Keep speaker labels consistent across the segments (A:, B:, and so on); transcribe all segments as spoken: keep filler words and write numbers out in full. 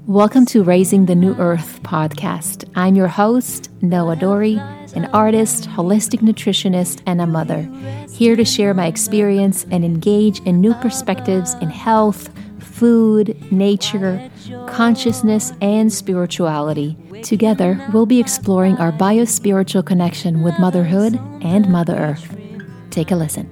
A: Welcome to Raising the New Earth podcast. I'm your host, Noah Dory, an artist, holistic nutritionist, and a mother, here to share my experience and engage in new perspectives in health, food, nature, consciousness, and spirituality. Together, we'll be exploring our biospiritual connection with motherhood and Mother Earth. Take a listen.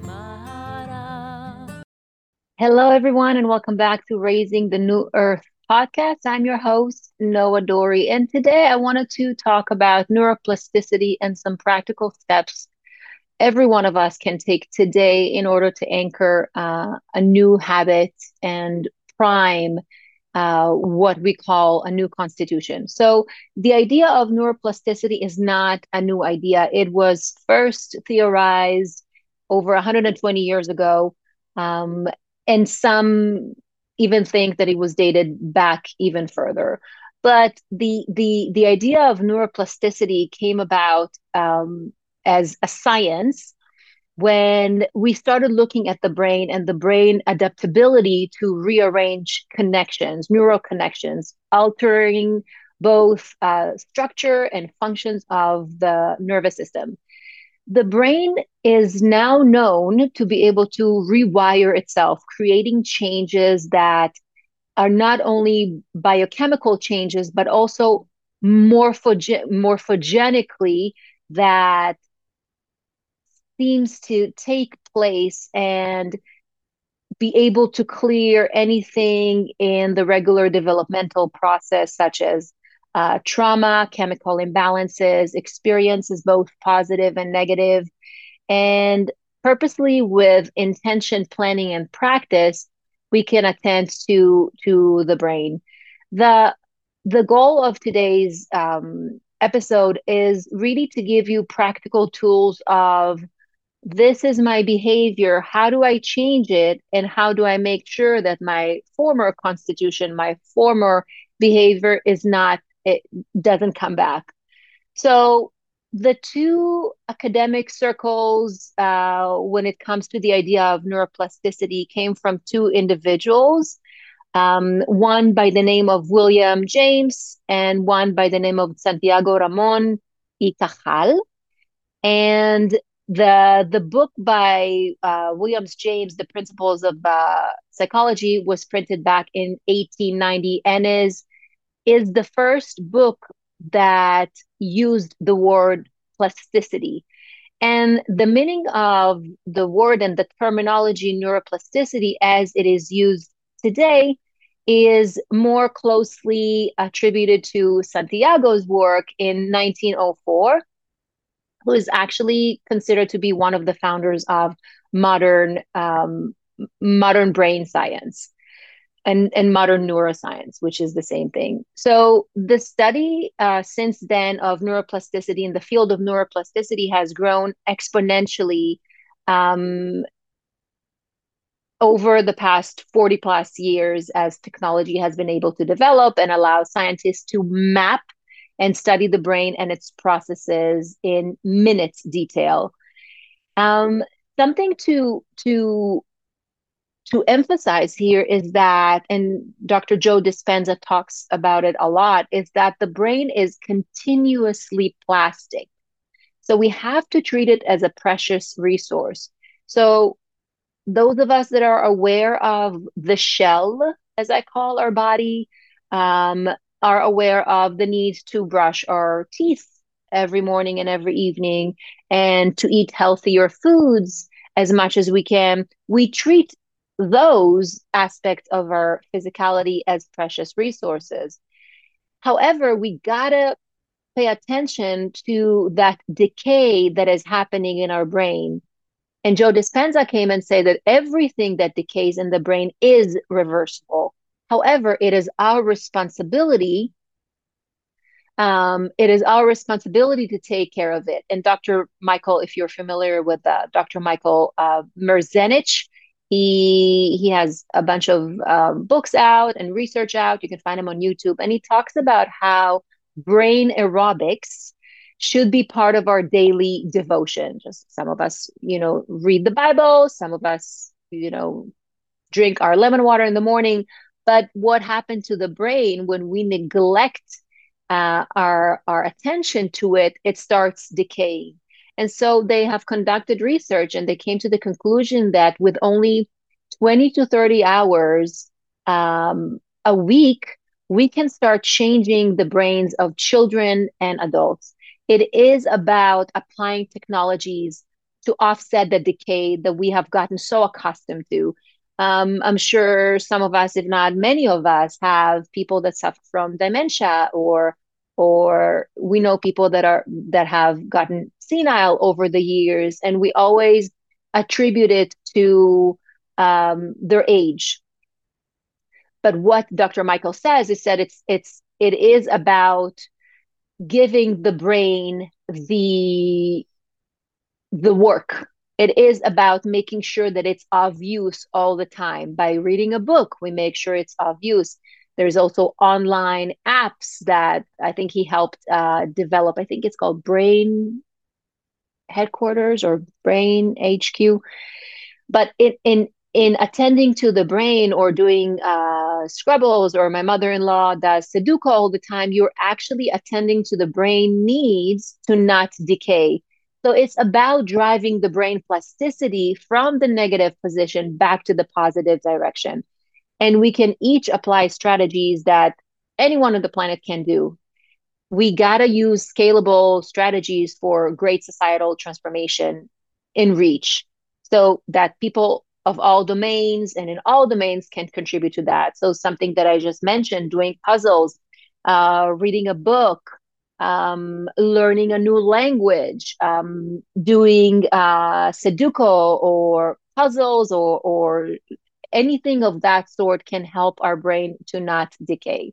A: Hello, everyone, and welcome back to Raising the New Earth podcast. I'm your host, Noah Dory, and today I wanted to talk about neuroplasticity and some practical steps every one of us can take today in order to anchor uh, a new habit and prime uh, what we call a new constitution. So the idea of neuroplasticity is not a new idea. It was first theorized over one hundred twenty years ago, um, and some even think that it was dated back even further. But the the the idea of neuroplasticity came about um, as a science when we started looking at the brain and the brain adaptability to rearrange connections, neural connections, altering both uh, structure and functions of the nervous system. The brain is now known to be able to rewire itself, creating changes that are not only biochemical changes, but also morphoge- morphogenically that seems to take place and be able to clear anything in the regular developmental process, such as uh, trauma, chemical imbalances, experiences, both positive and negative. And purposely with intention, planning, and practice, we can attend to, to the brain. The, the goal of today's um, episode is really to give you practical tools of this is my behavior. How do I change it? And how do I make sure that my former constitution, my former behavior is not, it doesn't come back. So the two academic circles, uh, when it comes to the idea of neuroplasticity, came from two individuals, um, one by the name of William James and one by the name of Santiago Ramon y Cajal. And the the book by uh, Williams James, The Principles of uh, Psychology, was printed back in eighteen ninety and is is the first book that used the word plasticity. And the meaning of the word and the terminology neuroplasticity as it is used today is more closely attributed to Santiago's work in nineteen oh four, who is actually considered to be one of the founders of modern um, modern brain science and, and modern neuroscience, which is the same thing. So the study uh, since then of neuroplasticity in the field of neuroplasticity has grown exponentially um, over the past forty plus years as technology has been able to develop and allow scientists to map and study the brain and its processes in minutes detail. Um, something to to to emphasize here is that, and Doctor Joe Dispenza talks about it a lot, is that the brain is continuously plastic. So we have to treat it as a precious resource. So those of us that are aware of the shell, as I call our body, um, are aware of the need to brush our teeth every morning and every evening and to eat healthier foods as much as we can. We treat those aspects of our physicality as precious resources. However, we gotta pay attention to that decay that is happening in our brain. And Joe Dispenza came and said that everything that decays in the brain is reversible. However, it is our responsibility. Um, it is our responsibility to take care of it. And Doctor Michael, if you're familiar with uh, Doctor Michael uh, Merzenich, he he has a bunch of um, books out and research out. You can find him on YouTube, and he talks about how brain aerobics should be part of our daily devotion. Just some of us, you know, read the Bible. Some of us, you know, drink our lemon water in the morning. But what happened to the brain when we neglect uh, our our attention to it? It starts decaying. And so they have conducted research and they came to the conclusion that with only twenty to thirty hours um, a week, we can start changing the brains of children and adults. It is about applying technologies to offset the decay that we have gotten so accustomed to. Um, I'm sure some of us, if not many of us, have people that suffer from dementia, or or we know people that are that have gotten senile over the years, and we always attribute it to um, their age. But what Doctor Michael says is that it's it's it is about giving the brain the the work. It is about making sure that it's of use all the time. By reading a book, we make sure it's of use. There's also online apps that I think he helped uh, develop. I think it's called Brain Headquarters or Brain H Q. But in in in attending to the brain or doing uh, Scrubbles, or my mother-in-law does Sudoku all the time, you're actually attending to the brain needs to not decay. So it's about driving the brain plasticity from the negative position back to the positive direction. And we can each apply strategies that anyone on the planet can do. We got to use scalable strategies for great societal transformation in reach, so that people of all domains and in all domains can contribute to that. So something that I just mentioned, doing puzzles, uh, reading a book, um, learning a new language, um, doing uh, Sudoku or puzzles, or, or anything of that sort can help our brain to not decay.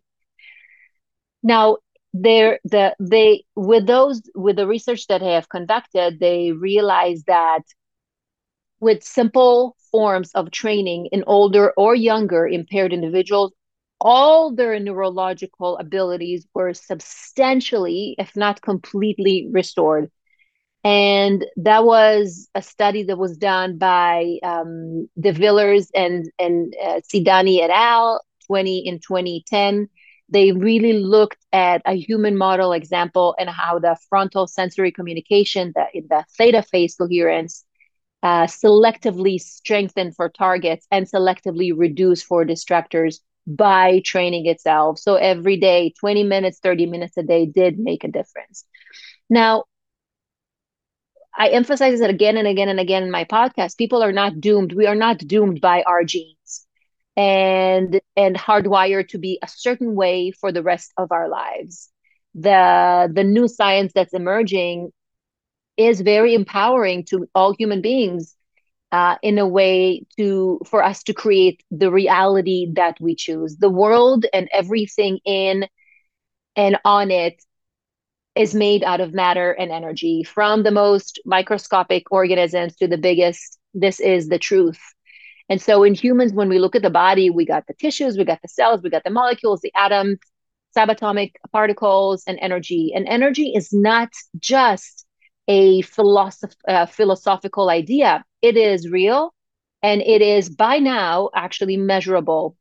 A: Now, there the they with those with the research that I have conducted, they realize that with simple forms of training in older or younger impaired individuals, all their neurological abilities were substantially, if not completely, restored. And that was a study that was done by um, De Villers and and uh, Sidani et al. twenty in twenty ten. They really looked at a human model example and how the frontal sensory communication, the, the theta phase coherence, uh, selectively strengthened for targets and selectively reduced for distractors by training itself. So every day, twenty minutes, thirty minutes a day did make a difference. Now, I emphasize it again and again and again in my podcast. People are not doomed. We are not doomed by our genes and and hardwired to be a certain way for the rest of our lives. The the new science that's emerging is very empowering to all human beings, uh, in a way to for us to create the reality that we choose. The world and everything in and on it is made out of matter and energy, from the most microscopic organisms to the biggest. This is the truth. And so in humans, when we look at the body, we got the tissues, we got the cells, we got the molecules, the atoms, subatomic particles, and energy. And energy is not just a philosoph- uh, philosophical idea. It is real, and it is by now actually measurable.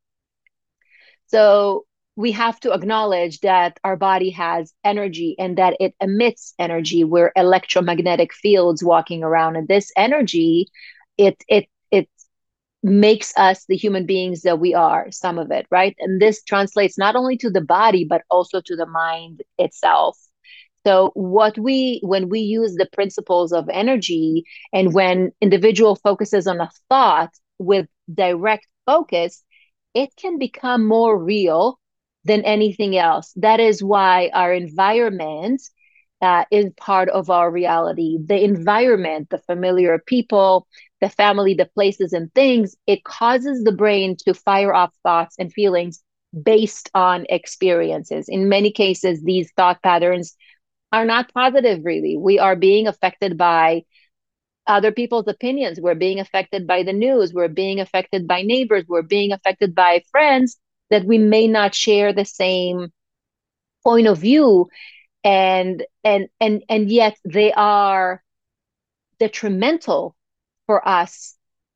A: So we have to acknowledge that our body has energy and that it emits energy. We're electromagnetic fields walking around, and this energy, it it it makes us the human beings that we are, some of it, right? And this translates not only to the body, but also to the mind itself. So what we when we use the principles of energy, and when individual focuses on a thought with direct focus, it can become more real than anything else. That is why our environment uh, is part of our reality. The environment, the familiar people, the family, the places and things, it causes the brain to fire off thoughts and feelings based on experiences. In many cases, these thought patterns are not positive, really. We are being affected by other people's opinions. We're being affected by the news. We're being affected by neighbors. We're being affected by friends that we may not share the same point of view. And and and and yet they are detrimental for us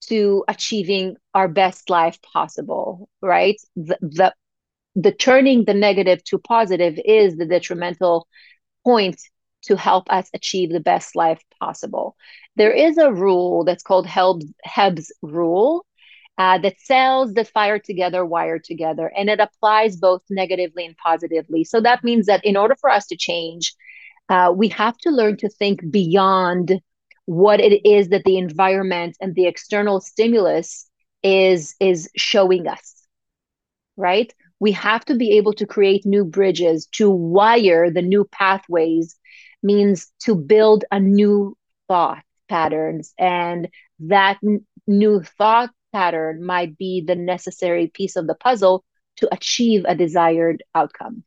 A: to achieving our best life possible, right? The, the, the turning the negative to positive is the detrimental point to help us achieve the best life possible. There is a rule that's called Hebb's rule, uh, that cells that fire together wire together, and it applies both negatively and positively. So that means that in order for us to change, uh, we have to learn to think beyond what it is that the environment and the external stimulus is is showing us, right? We have to be able to create new bridges, to wire the new pathways, means to build a new thought patterns. And that n- new thought pattern might be the necessary piece of the puzzle to achieve a desired outcome.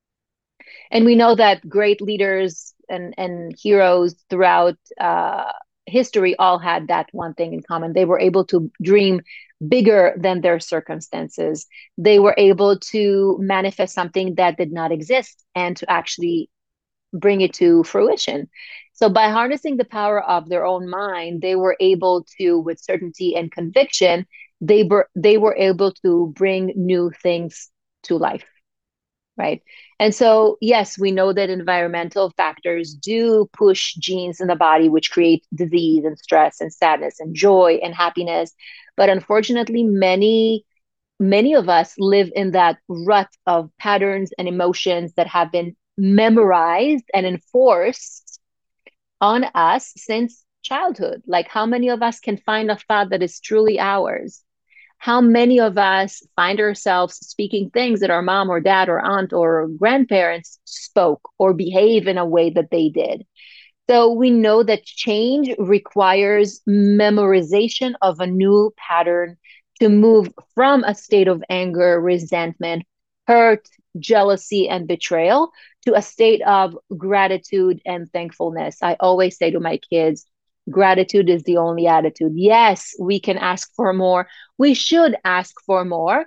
A: And we know that great leaders and, and heroes throughout uh, history all had that one thing in common. They were able to dream bigger than their circumstances. They were able to manifest something that did not exist and to actually bring it to fruition. So by harnessing the power of their own mind, they were able to, with certainty and conviction, they were they were able to bring new things to life, right? And so, yes, we know that environmental factors do push genes in the body, which create disease and stress and sadness and joy and happiness. But unfortunately, many many of us live in that rut of patterns and emotions that have been memorized and enforced on us since childhood. Like, how many of us can find a thought that is truly ours? How many of us find ourselves speaking things that our mom or dad or aunt or grandparents spoke or behave in a way that they did? So we know that change requires memorization of a new pattern to move from a state of anger, resentment, hurt, jealousy, and betrayal to a state of gratitude and thankfulness. I always say to my kids, gratitude is the only attitude. Yes, we can ask for more. We should ask for more.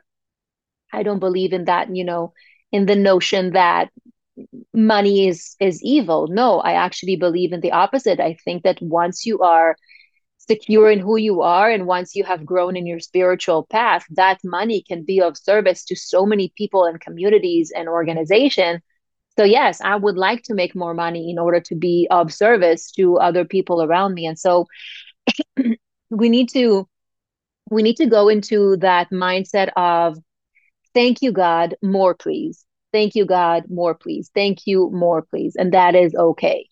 A: I don't believe in that, you know, in the notion that money is is evil. No, I actually believe in the opposite. I think that once you are secure in who you are and once you have grown in your spiritual path, that money can be of service to so many people and communities and organizations. So yes, I would like to make more money in order to be of service to other people around me. And so we need to we need to go into that mindset of thank you, God, more please. Thank you, God, more please. Thank you, more please. And that is okay.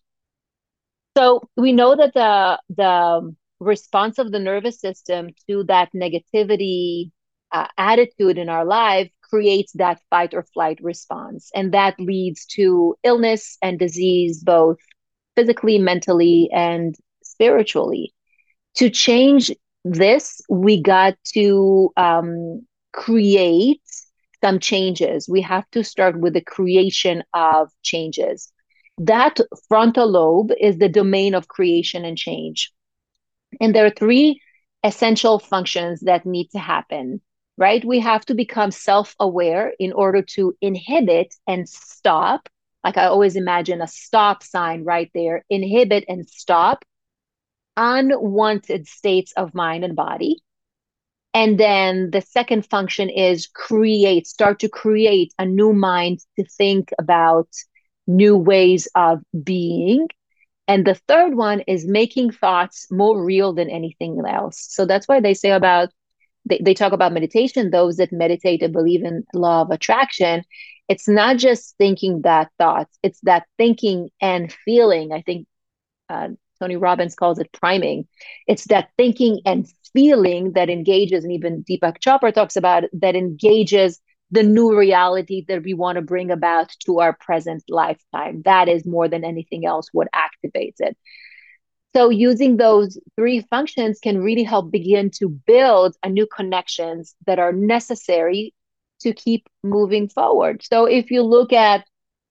A: So we know that the the response of the nervous system to that negativity uh, attitude in our life creates that fight or flight response, and that leads to illness and disease, both physically, mentally, and spiritually. To change this, we got to um, create some changes. We have to start with the creation of changes. That frontal lobe is the domain of creation and change. And there are three essential functions that need to happen, right? We have to become self aware in order to inhibit and stop. Like I always imagine a stop sign right there, inhibit and stop unwanted states of mind and body. And then the second function is create, start to create a new mind to think about new ways of being. And the third one is making thoughts more real than anything else. So that's why they say about, they, they talk about meditation, those that meditate and believe in law of attraction. It's not just thinking that thoughts, it's that thinking and feeling. I think uh, Tony Robbins calls it priming. It's that thinking and feeling that engages, and even Deepak Chopra talks about it, that engages the new reality that we want to bring about to our present lifetime. That is more than anything else what activates it. So using those three functions can really help begin to build a new connections that are necessary to keep moving forward. So if you look at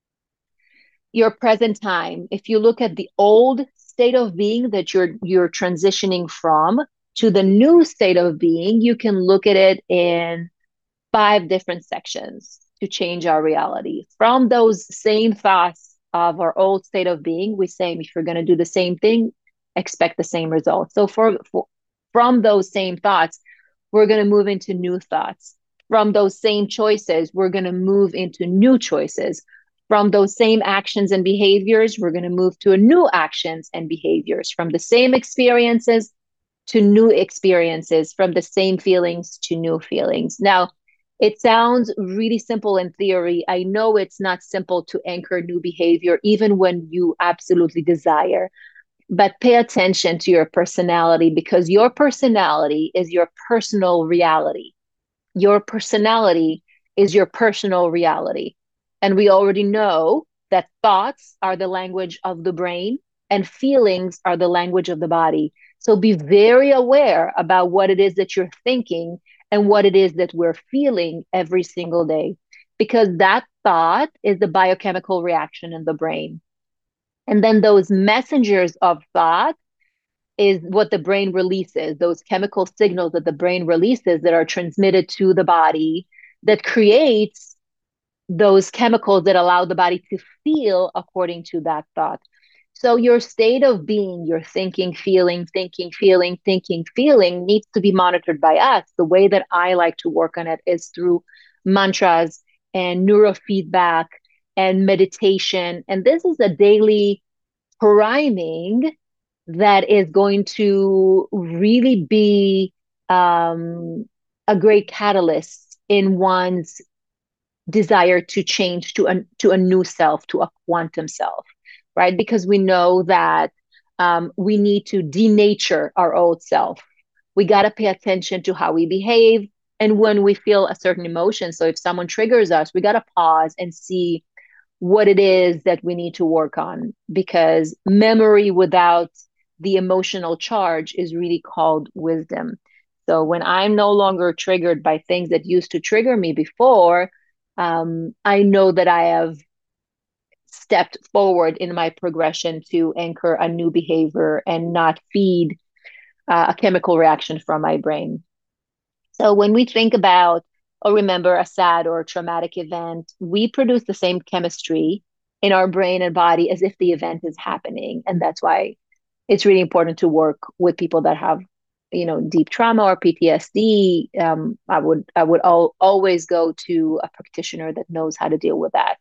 A: your present time, if you look at the old state of being that you're you're transitioning from to the new state of being, you can look at it in five different sections to change our reality. From those same thoughts of our old state of being, we say if you're going to do the same thing, expect the same results. So for, for From those same thoughts, we're going to move into new thoughts. From those same choices, we're going to move into new choices. From those same actions and behaviors, we're going to move to a new actions and behaviors. From the same experiences to new experiences, from the same feelings to new feelings. Now, it sounds really simple in theory. I know it's not simple to anchor new behavior, even when you absolutely desire. But pay attention to your personality, because your personality is your personal reality. Your personality is your personal reality. And we already know that thoughts are the language of the brain and feelings are the language of the body. So be very aware about what it is that you're thinking and what it is that we're feeling every single day, because that thought is the biochemical reaction in the brain. And then those messengers of thought is what the brain releases, those chemical signals that the brain releases that are transmitted to the body, that creates those chemicals that allow the body to feel according to that thought. So your state of being, your thinking, feeling, thinking, feeling, thinking, feeling needs to be monitored by us. The way that I like to work on it is through mantras and neurofeedback and meditation. And this is a daily priming that is going to really be um, a great catalyst in one's desire to change to a to a new self, to a quantum self, right? Because we know that um, we need to denature our old self. We got to pay attention to how we behave and when we feel a certain emotion. So if someone triggers us, we got to pause and see what it is that we need to work on, because memory without the emotional charge is really called wisdom. So when I'm no longer triggered by things that used to trigger me before, um, I know that I have stepped forward in my progression to anchor a new behavior and not feed uh, a chemical reaction from my brain. So when we think about or remember a sad or a traumatic event, we produce the same chemistry in our brain and body as if the event is happening. And that's why it's really important to work with people that have, you know, deep trauma or P T S D. Um, I would I would al- always go to a practitioner that knows how to deal with that.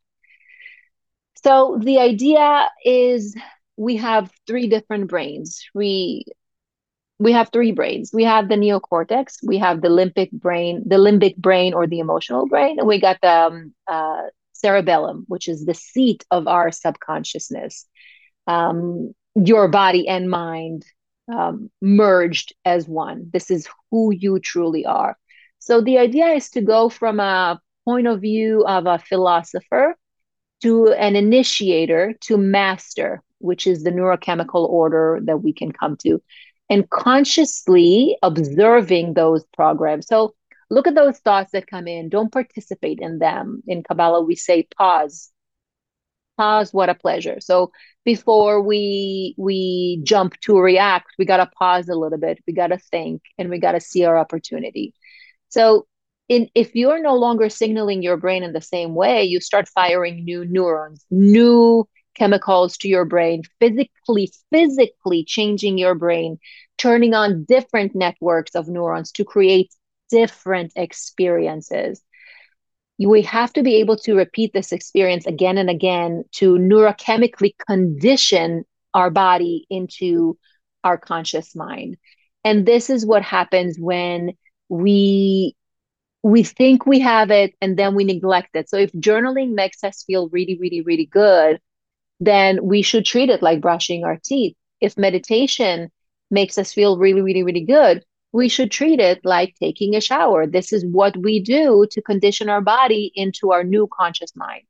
A: So the idea is we have three different brains. We we have three brains. We have the neocortex, we have the limbic brain, the limbic brain or the emotional brain, and we got the um, uh, cerebellum, which is the seat of our subconsciousness. Um, your body and mind um, merged as one. This is who you truly are. So the idea is to go from a point of view of a philosopher to an initiator to master, which is the neurochemical order that we can come to, and consciously observing those programs. So look at those thoughts that come in. Don't participate in them. In Kabbalah, we say pause. Pause, what a pleasure. So before we we jump to react, we gotta pause a little bit. We gotta think and we gotta see our opportunity. So in, if you're no longer signaling your brain in the same way, you start firing new neurons, new chemicals to your brain, physically, physically changing your brain, turning on different networks of neurons to create different experiences. We have to be able to repeat this experience again and again to neurochemically condition our body into our conscious mind. And this is what happens when we we think we have it and then we neglect it. So if journaling makes us feel really, really, really good, then we should treat it like brushing our teeth. If meditation makes us feel really, really, really good, we should treat it like taking a shower. This is what we do to condition our body into our new conscious mind.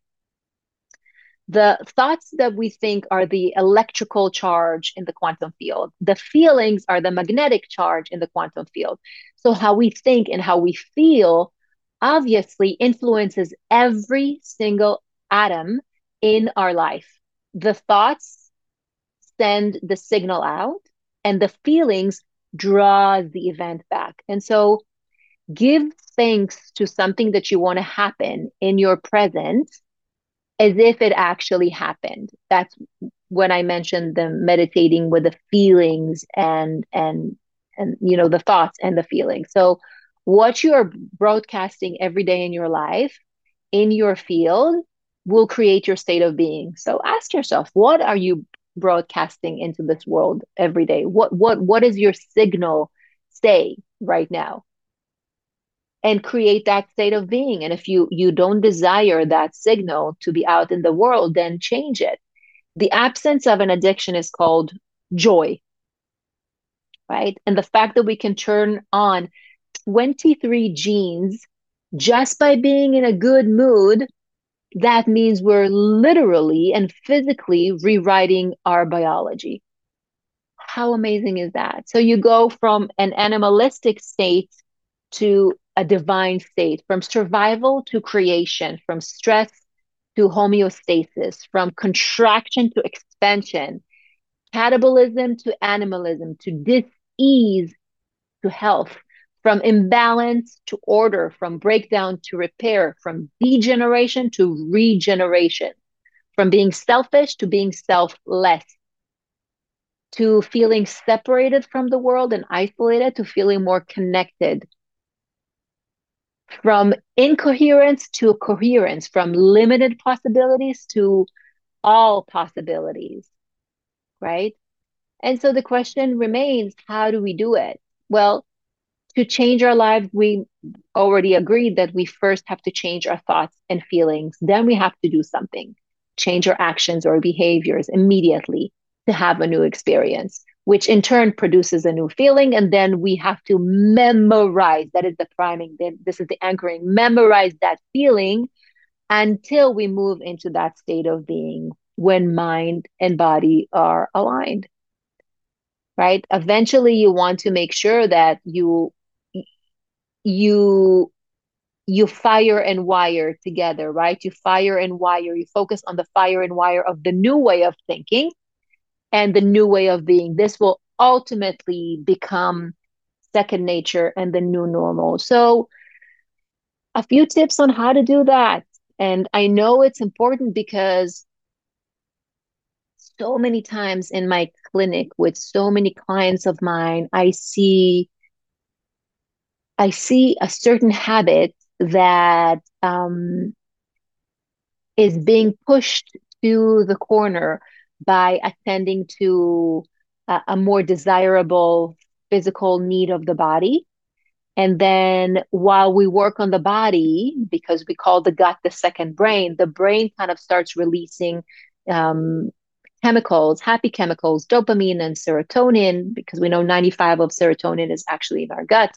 A: The thoughts that we think are the electrical charge in the quantum field. The feelings are the magnetic charge in the quantum field. So, how we think and how we feel obviously influences every single atom in our life. The thoughts send the signal out, and the feelings draw the event back. And so, give thanks to something that you want to happen in your present as if it actually happened. That's when I mentioned the meditating with the feelings and and and you know the thoughts and the feelings. So what you are broadcasting every day in your life, in your field, will create your state of being. So ask yourself, what are you broadcasting into this world every day? What what what is your signal say right now? And create that state of being. And if you you don't desire that signal to be out in the world, then change it. The absence of an addiction is called joy, right? And the fact that we can turn on twenty-three genes just by being in a good mood, that means we're literally and physically rewriting our biology. How amazing is that? So you go from an animalistic state to a divine state, from survival to creation, from stress to homeostasis, from contraction to expansion, catabolism to animalism, to dis-ease to health, from imbalance to order, from breakdown to repair, from degeneration to regeneration, from being selfish to being selfless, to feeling separated from the world and isolated to feeling more connected, from incoherence to coherence, from limited possibilities to all possibilities, right? And so the question remains, how do we do it? Well, to change our lives, we already agreed that we first have to change our thoughts and feelings. Then we have to do something, change our actions or behaviors immediately to have a new experience, which in turn produces a new feeling. And then we have to memorize. That is the priming. This is the anchoring. Memorize that feeling until we move into that state of being when mind and body are aligned, right? Eventually, you want to make sure that you you you fire and wire together, right? You fire and wire. You focus on the fire and wire of the new way of thinking and the new way of being. This will ultimately become second nature and the new normal. So, a few tips on how to do that. And I know it's important because so many times in my clinic with so many clients of mine, I see I see a certain habit that um, is being pushed to the corner by attending to a, a more desirable physical need of the body. And then while we work on the body, because we call the gut the second brain, the brain kind of starts releasing um, chemicals, happy chemicals, dopamine and serotonin, because we know ninety-five of serotonin is actually in our gut.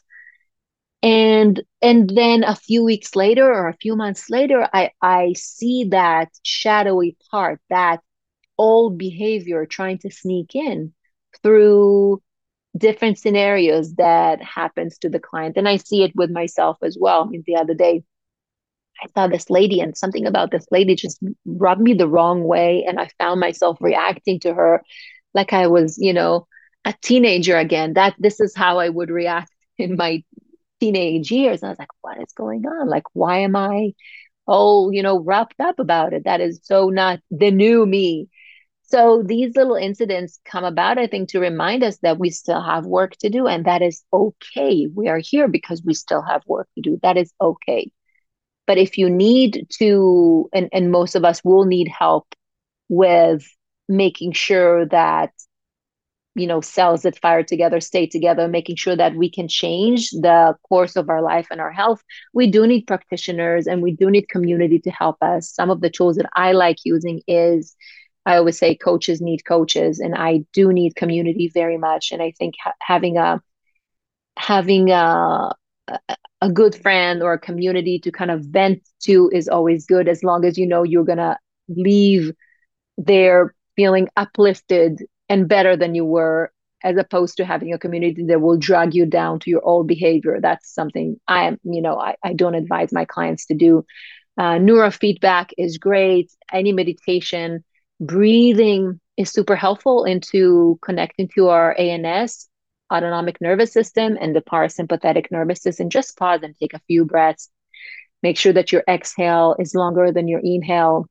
A: And and then a few weeks later or a few months later, I, I see that shadowy part, that old behavior trying to sneak in through different scenarios that happens to the client. And I see it with myself as well. I mean, the other day, I saw this lady and something about this lady just rubbed me the wrong way. And I found myself reacting to her like I was, you know, a teenager again. That this is how I would react in my teenage years. And I was like, what is going on? Like, why am I all, you know, wrapped up about it? That is so not the new me. So these little incidents come about, I think, to remind us that we still have work to do, and that is okay. We are here because we still have work to do. That is okay. But if you need to, and, and most of us will need help with making sure that, you know, cells that fire together stay together, making sure that we can change the course of our life and our health, we do need practitioners and we do need community to help us. Some of the tools that I like using is, I always say coaches need coaches, and I do need community very much. And I think ha- having a having a a good friend or a community to kind of vent to is always good, as long as you know you're gonna leave there feeling uplifted and better than you were, as opposed to having a community that will drag you down to your old behavior. That's something I am, you know, I, I don't advise my clients to do. Uh, neurofeedback is great. Any meditation, breathing is super helpful into connecting to our A N S, autonomic nervous system, and the parasympathetic nervous system. Just pause and take a few breaths. Make sure that your exhale is longer than your inhale.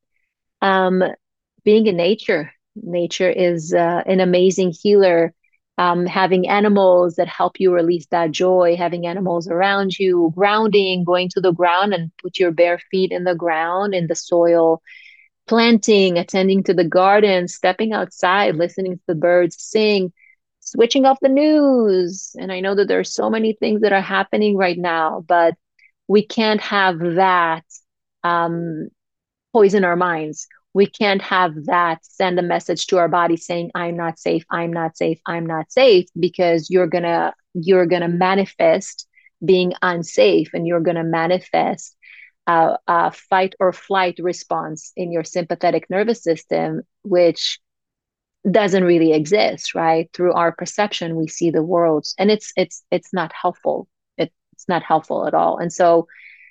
A: Um, being in nature. Nature is uh, an amazing healer. Um, having animals that help you release that joy, having animals around you, grounding, going to the ground and put your bare feet in the ground, in the soil, planting, attending to the garden, stepping outside, listening to the birds sing, switching off the news. And I know that there are so many things that are happening right now, but we can't have that um, poison our minds. We can't have that send a message to our body saying, I'm not safe, I'm not safe, I'm not safe, because you're gonna you're gonna manifest being unsafe, and you're gonna manifest a, a fight or flight response in your sympathetic nervous system, which doesn't really exist, right? Through our perception, we see the world, and it's it's it's not helpful. It, it's not helpful at all. And so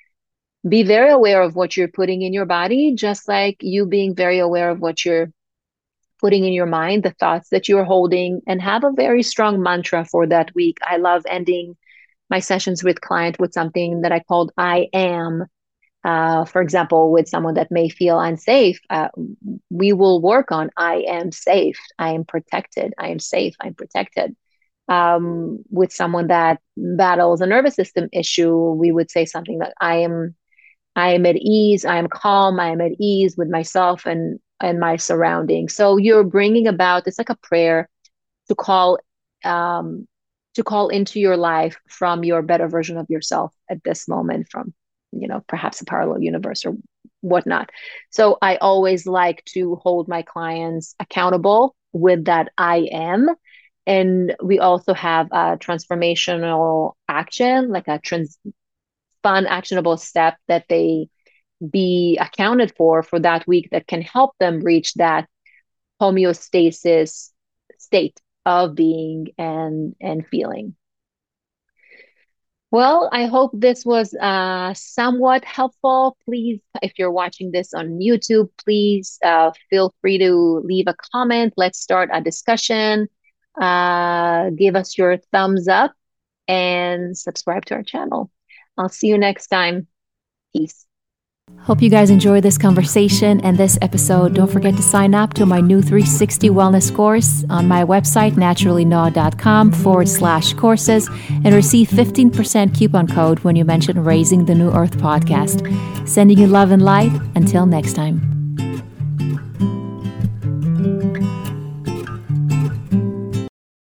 A: be very aware of what you're putting in your body, just like you being very aware of what you're putting in your mind, the thoughts that you're holding, and have a very strong mantra for that week. I love ending my sessions with client with something that I called I am. Uh, for example, with someone that may feel unsafe, uh, we will work on I am safe, I am protected, I am safe, I'm protected. Um, with someone that battles a nervous system issue, we would say something like I am I am at ease, I am calm, I am at ease with myself and and my surroundings. So you're bringing about, it's like a prayer to call um, to call into your life from your better version of yourself at this moment, from, you know, perhaps a parallel universe or whatnot. So I always like to hold my clients accountable with that I am. And we also have a transformational action, like a trans fun, actionable step that they be accounted for for that week that can help them reach that homeostasis state of being and and feeling. Well, I hope this was uh, somewhat helpful. Please, if you're watching this on YouTube, please uh, feel free to leave a comment. Let's start a discussion. Uh, give us your thumbs up and subscribe to our channel. I'll see you next time. Peace.
B: Hope you guys enjoyed this conversation and this episode. Don't forget to sign up to my new three sixty wellness course on my website, naturallynoa.com forward slash courses, and receive fifteen percent coupon code when you mention Raising the New Earth podcast. Sending you love and light. Until next time.